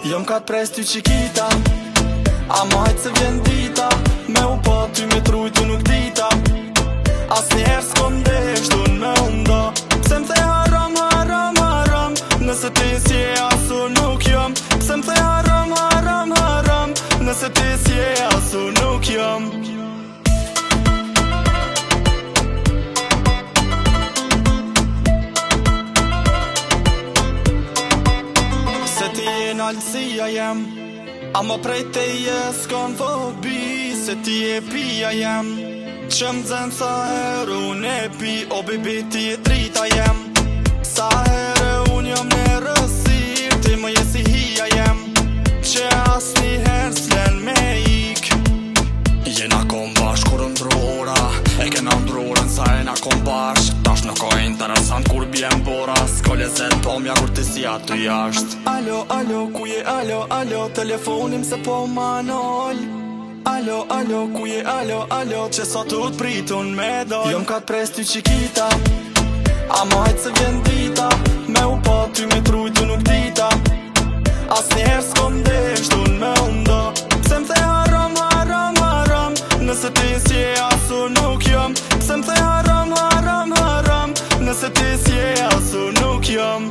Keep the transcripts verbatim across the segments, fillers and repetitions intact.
Jom ka t'pres ty qikita, ama hajt se vjen dita, me u pa ty me trujtu nuk dita. As njerë s'kom desh, dun me unda, pse m'the haram, haram, haram, nëse ti s'je asu nuk jom. Pse m'the haram, haram, haram, nëse ti s'je asu nuk jom. Se ti je n'alësia jem, ama prej te je s'kon fobi. Se ti je pia jem, që m'dzen sa herë unë e pi. O baby ti je drita jem, sa herë unë jom në rësir. Ti më je si hija jem, që as një herë s'len me ik. Jena kom bashk kur ndrora, e kena ndrorën sa e na kom bashk. Tash nuk o interesant kur bjem bora, s'ko lezet pomja kur ti si aty jasht. Alo, alo, ku je alo, alo, telefonim se po ma nol. Alo, alo, ku je alo, alo, që sa tu t'pritun me doj. Jom ka t'pres ty qikita, ama hajt se vjen dita, me u pa ty me trujtu nuk dita. As njerë s'kom desh, dun me unda, pse m'the haram, haram, haram, nëse ti s'je asu nuk jom. Pse m'the haram, haram, haram, nëse ti s'je asu nuk jom.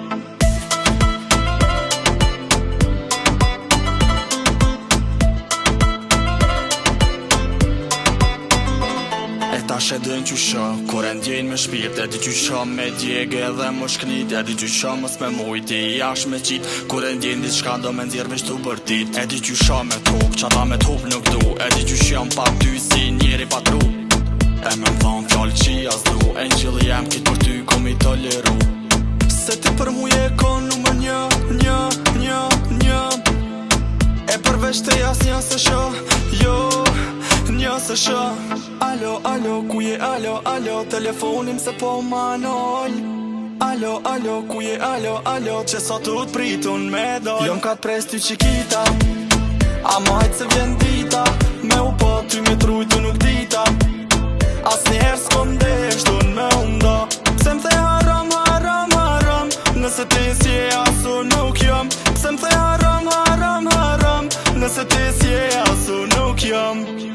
Tash e dën qysha, kur e ndjen me shpirt. E di qysha me djegë edhe më shknit. E di qysha mës me mujt, i jash me qit. Kur e ndjen diçka do me nxjerr veç tu bërtit. E di qysha me t'hup, qata me t'hup nuk du. E di qysha jam pa ty si njeri pa tru. E me m'than fjallë qia s'du, angel jam kit për ty kom i toleru. Se ti për mu je kon numër një, një, një, një. E përveç te jas një se shë, jo, një se shë. Alo, alo, ku je alo, alo, telefonim se po ma nol. Alo, alo, ku je alo, alo, që sa tu t'pritun me doj. Jom ka t'pres ty qikita, ama hajt se vjen dita, me u pa ty me trujtu nuk dita. As njerë s'kom desh, dun me unda, pse m'the haram, haram, haram, nëse ti s'je asu nuk jom. Pse m'the haram, haram, haram, nëse ti s'je asu nuk jom.